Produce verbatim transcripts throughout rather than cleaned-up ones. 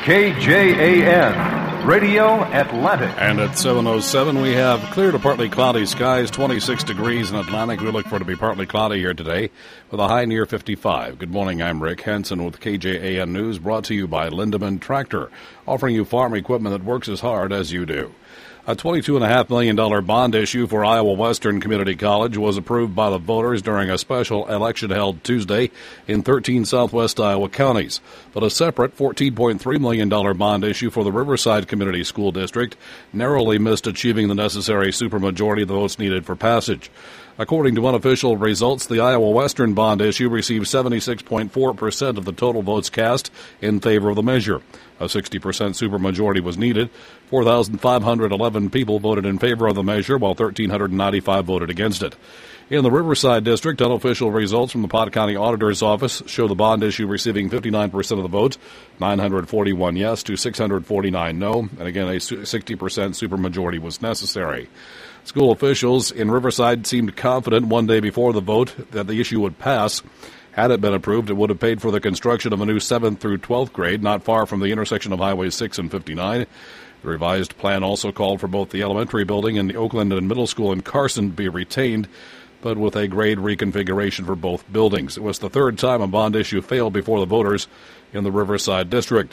K J A N, Radio Atlantic. And at seven oh seven, we have clear to partly cloudy skies, twenty-six degrees in Atlantic. We look for it to be partly cloudy here today with a high near fifty-five. Good morning, I'm Rick Henson with K J A N News, brought to you by Lindemann Tractor, offering you farm equipment that works as hard as you do. A twenty-two point five million dollars bond issue for Iowa Western Community College was approved by the voters during a special election held Tuesday in thirteen southwest Iowa counties. But a separate fourteen point three million dollars bond issue for the Riverside Community School District narrowly missed achieving the necessary supermajority of the votes needed for passage. According to unofficial results, the Iowa Western bond issue received seventy-six point four percent of the total votes cast in favor of the measure. A sixty percent supermajority was needed. four thousand five hundred eleven people voted in favor of the measure, while one thousand three hundred ninety-five voted against it. In the Riverside District, unofficial results from the Pot County Auditor's Office show the bond issue receiving fifty-nine percent of the vote, nine hundred forty-one yes to six hundred forty-nine no, and again a sixty percent supermajority was necessary. School officials in Riverside seemed confident one day before the vote that the issue would pass. Had it been approved, it would have paid for the construction of a new seventh through twelfth grade not far from the intersection of Highway six and fifty-nine. The revised plan also called for both the elementary building and the Oakland and Middle School in Carson to be retained, but with a grade reconfiguration for both buildings. It was the third time a bond issue failed before the voters in the Riverside District.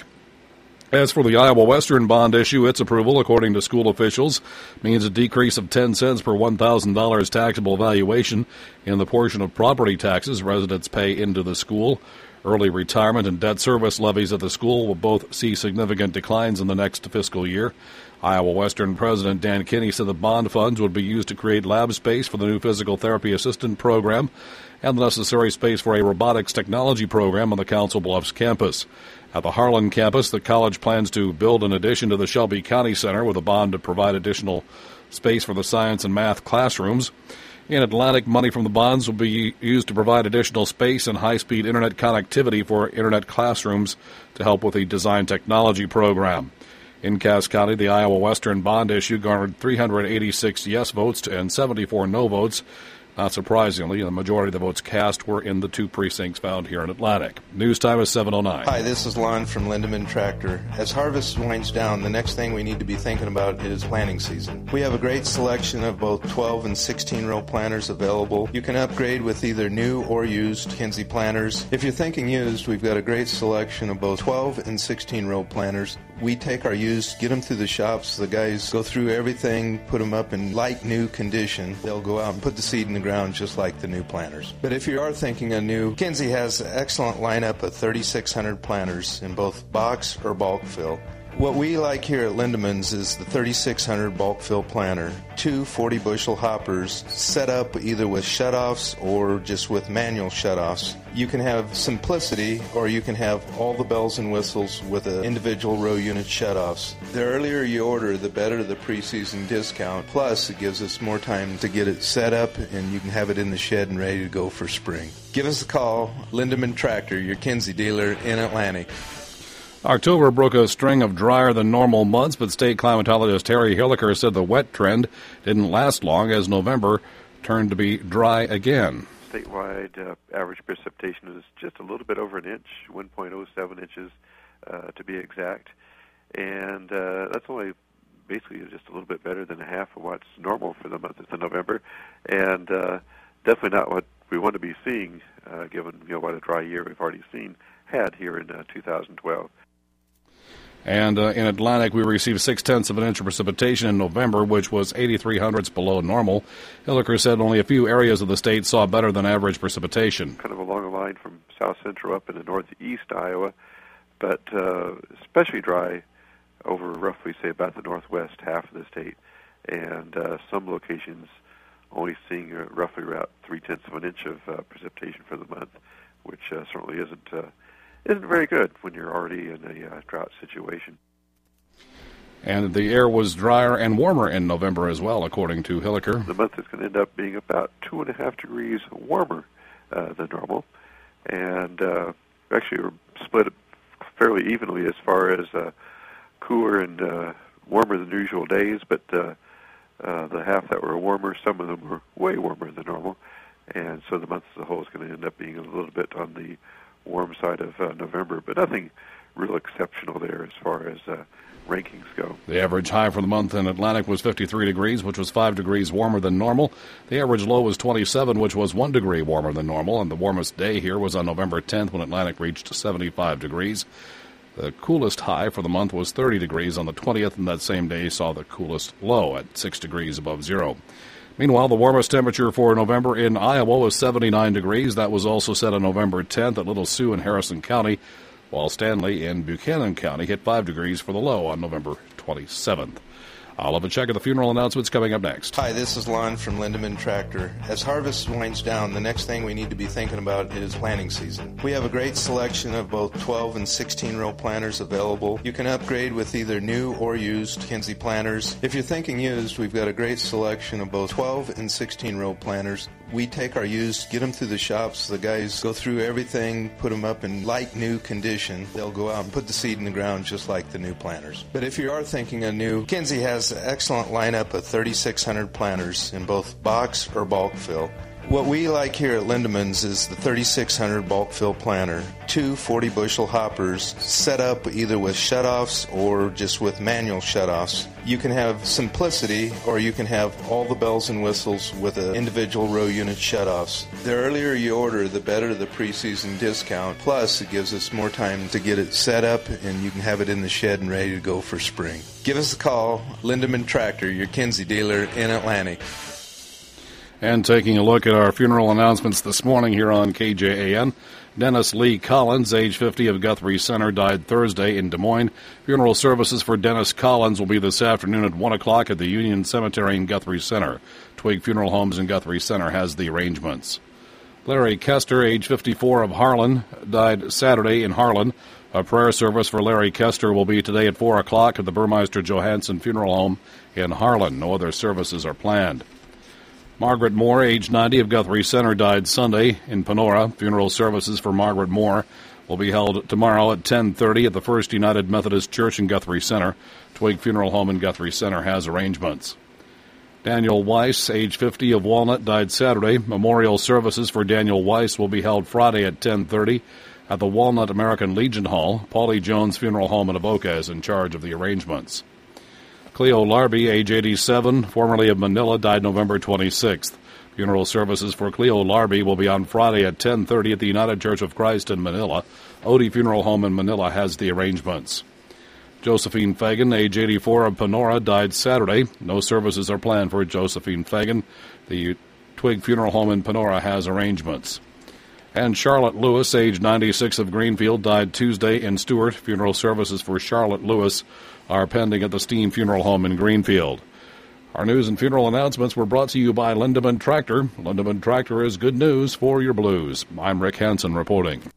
As for the Iowa Western bond issue, its approval, according to school officials, means a decrease of ten cents per one thousand dollars taxable valuation in the portion of property taxes residents pay into the school. Early retirement and debt service levies at the school will both see significant declines in the next fiscal year. Iowa Western President Dan Kinney said the bond funds would be used to create lab space for the new physical therapy assistant program and the necessary space for a robotics technology program on the Council Bluffs campus. At the Harlan campus, the college plans to build an addition to the Shelby County Center with a bond to provide additional space for the science and math classrooms. In Atlantic, money from the bonds will be used to provide additional space and high-speed internet connectivity for internet classrooms to help with the design technology program. In Cass County, the Iowa Western bond issue garnered three hundred eighty-six yes votes and seventy-four no votes. Not surprisingly, the majority of the votes cast were in the two precincts found here in Atlantic. News time is seven oh nine. Hi, this is Lon from Lindemann Tractor. As harvest winds down, the next thing we need to be thinking about is planting season. We have a great selection of both twelve and sixteen row planters available. You can upgrade with either new or used Kinsey planters. If you're thinking used, we've got a great selection of both twelve and sixteen row planters. We take our used, get them through the shops. The guys go through everything, put them up in like new condition. They'll go out and put the seed in the ground just like the new planters. But if you are thinking of new, Kinsey has an excellent lineup of thirty-six hundred planters in both box or bulk fill. What we like here at Lindemann's is the thirty-six hundred bulk fill planter, two forty bushel hoppers set up either with shutoffs or just with manual shutoffs. You can have simplicity or you can have all the bells and whistles with an individual row unit shutoffs. The earlier you order, the better the preseason discount. Plus, it gives us more time to get it set up and you can have it in the shed and ready to go for spring. Give us a call, Lindemann Tractor, your Kinsey dealer in Atlantic. October broke a string of drier than normal months, but state climatologist Harry Hilliker said the wet trend didn't last long as November turned to be dry again. Statewide uh, average precipitation is just a little bit over an inch, one point oh seven inches uh, to be exact. And uh, that's only basically just a little bit better than a half of what's normal for the month of November. And uh, definitely not what we want to be seeing, uh, given you know what a dry year we've already seen had here in uh, two thousand twelve. And uh, in Atlantic, we received six-tenths of an inch of precipitation in November, which was eighty-three hundredths below normal. Hilliker said only a few areas of the state saw better than average precipitation. Kind of along the line from south central up into northeast Iowa, but uh, especially dry over roughly, say, about the northwest half of the state. And uh, some locations only seeing uh, roughly about three-tenths of an inch of uh, precipitation for the month, which uh, certainly isn't... Uh, isn't very good when you're already in a uh, drought situation. And the air was drier and warmer in November as well, according to Hilliker. The month is going to end up being about two and a half degrees warmer uh, than normal. And uh, actually we're split fairly evenly as far as uh, cooler and uh, warmer than usual days, but uh, uh, the half that were warmer, some of them were way warmer than normal. And so the month as a whole is going to end up being a little bit on the warm side of uh, November, but nothing real exceptional there as far as uh, rankings go. The average high for the month in Atlantic was fifty-three degrees, which was five degrees warmer than normal. The average low was twenty-seven, which was one degree warmer than normal. And the warmest day here was on November tenth when Atlantic reached seventy-five degrees. The coolest high for the month was thirty degrees on the twentieth, and that same day saw the coolest low at six degrees above zero. Meanwhile, the warmest temperature for November in Iowa was seventy-nine degrees. That was also set on November tenth at Little Sioux in Harrison County, while Stanley in Buchanan County hit five degrees for the low on November twenty-seventh. I'll have a check of the funeral announcements coming up next. Hi, this is Lon from Lindeman Tractor. As harvest winds down, the next thing we need to be thinking about is planting season. We have a great selection of both twelve and sixteen row planters available. You can upgrade with either new or used Kinsey planters. If you're thinking used, we've got a great selection of both twelve and sixteen row planters. We take our used, get them through the shops. The guys go through everything, put them up in like new condition. They'll go out and put the seed in the ground just like the new planters. But if you are thinking of new, Kinsey has an excellent lineup of thirty-six hundred planters in both box or bulk fill. What we like here at Lindemans is the thirty-six hundred bulk fill planter, two forty bushel hoppers set up either with shutoffs or just with manual shutoffs. You can have simplicity or you can have all the bells and whistles with an individual row unit shutoffs. The earlier you order, the better the preseason discount. Plus, it gives us more time to get it set up and you can have it in the shed and ready to go for spring. Give us a call, Lindeman Tractor, your Kinsey dealer in Atlantic. And taking a look at our funeral announcements this morning here on K J A N, Dennis Lee Collins, age fifty, of Guthrie Center, died Thursday in Des Moines. Funeral services for Dennis Collins will be this afternoon at one o'clock at the Union Cemetery in Guthrie Center. Twig Funeral Homes in Guthrie Center has the arrangements. Larry Kester, age fifty-four, of Harlan, died Saturday in Harlan. A prayer service for Larry Kester will be today at four o'clock at the Burmeister Johansson Funeral Home in Harlan. No other services are planned. Margaret Moore, age ninety, of Guthrie Center, died Sunday in Panora. Funeral services for Margaret Moore will be held tomorrow at ten thirty at the First United Methodist Church in Guthrie Center. Twig Funeral Home in Guthrie Center has arrangements. Daniel Weiss, age fifty, of Walnut, died Saturday. Memorial services for Daniel Weiss will be held Friday at ten thirty at the Walnut American Legion Hall. Paulie Jones Funeral Home in Avoca is in charge of the arrangements. Cleo Larby, age eighty-seven, formerly of Manila, died November twenty-sixth. Funeral services for Cleo Larby will be on Friday at ten thirty at the United Church of Christ in Manila. Odie Funeral Home in Manila has the arrangements. Josephine Fagan, age eighty-four, of Panora, died Saturday. No services are planned for Josephine Fagan. The Twig Funeral Home in Panora has arrangements. And Charlotte Lewis, age ninety-six, of Greenfield, died Tuesday in Stewart. Funeral services for Charlotte Lewis are pending at the Steam Funeral Home in Greenfield. Our news and funeral announcements were brought to you by Lindeman Tractor. Lindeman Tractor is good news for your blues. I'm Rick Hansen reporting.